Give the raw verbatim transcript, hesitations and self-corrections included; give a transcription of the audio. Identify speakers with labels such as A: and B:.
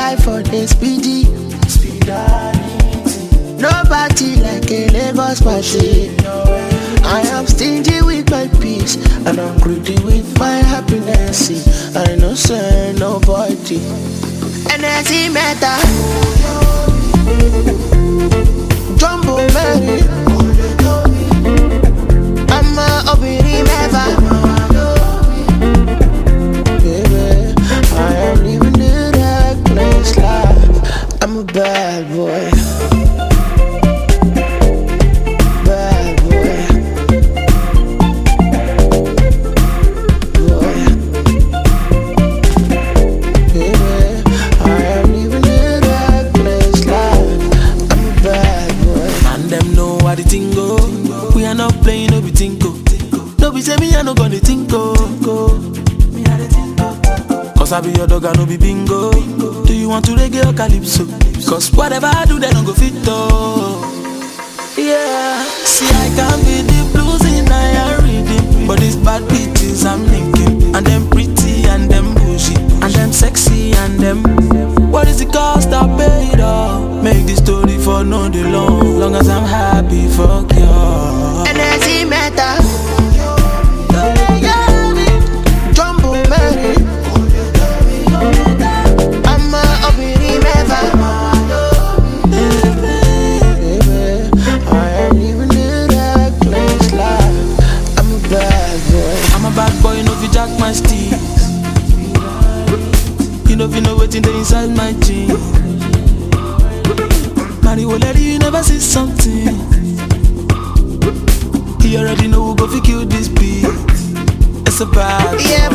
A: life for the speedy. Nobody like a Lagos party. I am stingy with my peace, and I'm greedy with my happiness. I no say nobody. Energy matter. Jumbo Mary. I'm a obiri never. Baby, I am living the reckless life. I'm a bad boy.
B: We are not playing, no be tinko. No be say me, I no gonna tinko. Cause I be your dog, I no be bingo. Do you want to reggae or calypso? Cause whatever I do, they don't go fit though. Yeah, see I can be the blues in I rhythm, but these bad bitches I'm linking, and them pretty and them bougie, and them sexy and them. What is the cost I paid off? Make this story for no day long. Long as I'm happy, fuck you.
A: Energy matter. Jumbo Mary. I'm a obiri never. Baby, I am living the reckless life. I'm a bad boy.
B: I'm a bad boy, no fi jack my steez. You know if you know what's in the inside my jeans. Mario lady, you never see something. You already know who go fi kill this beat. It's a bad
A: yeah,